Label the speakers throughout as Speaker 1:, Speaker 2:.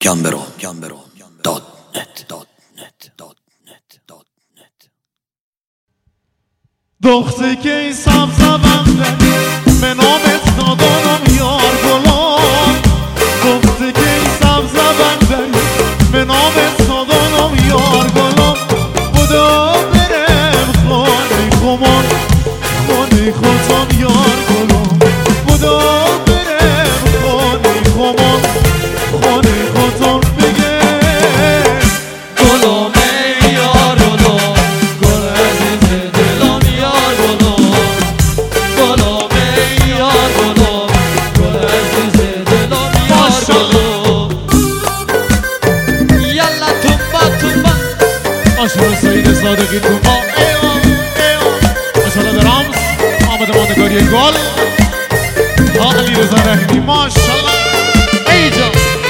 Speaker 1: دختر که این سبز بنده به نامت دادانم یار گلام دختر که این سبز بنده به نامت دادانم یار گلام خدا برم خانه خمان خانه خودم یار گلام خدا برم خانه خمان خانه خودم بگه
Speaker 2: گلام یار گلام گل عزیز دلم یار گلام گلام یار گلام گل عزیز دلم یار گلام یالا تومبا تومبا
Speaker 1: آشور سعید صادقی تومبا ماشالله در رمز آمده ماندگاری گل علی رضا رحیمی ماشالله
Speaker 2: ایجا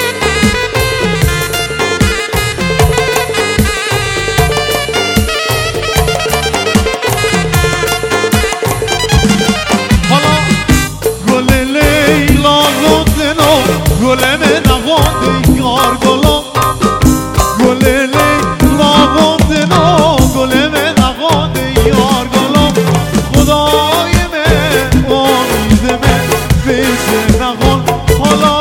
Speaker 1: حالا گل لیلا گفتنو گل من نوانده یار گلام گل لیلا گفتنو گل من نوانده یار گلام خدای من امید من بشه نوان حالا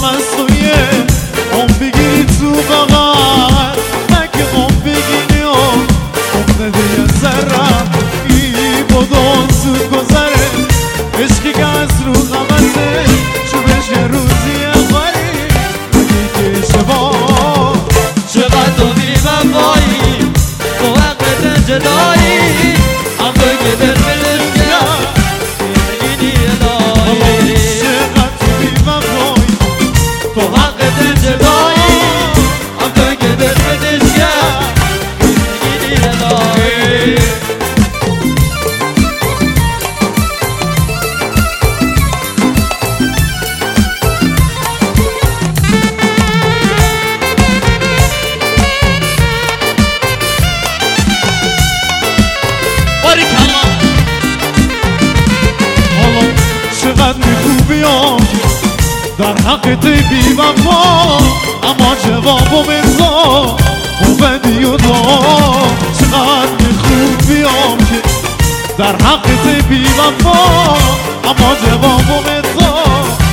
Speaker 1: مسویه اون بگیری تو بغل مگه اون بگیری اون نده یه ذره ای بدون زود گذره عشقی که از رو غمته چو بشه روزی اخوری مگه که شبا
Speaker 2: چقدر تو بی وفایی تو حقت جدایی هم تو که دل بلش کرد بگیدی الهی
Speaker 1: چقدر تو بی وفایی
Speaker 2: تو حقت جدایی هم تو که دل بلش کرد بگیدی الهی
Speaker 1: حالا چقدر میخوبیام در حقت بی وفا اما جوابو بزا بدی و دا چقدر میخوبیام که در حقت بی وفا اما جوابو بزا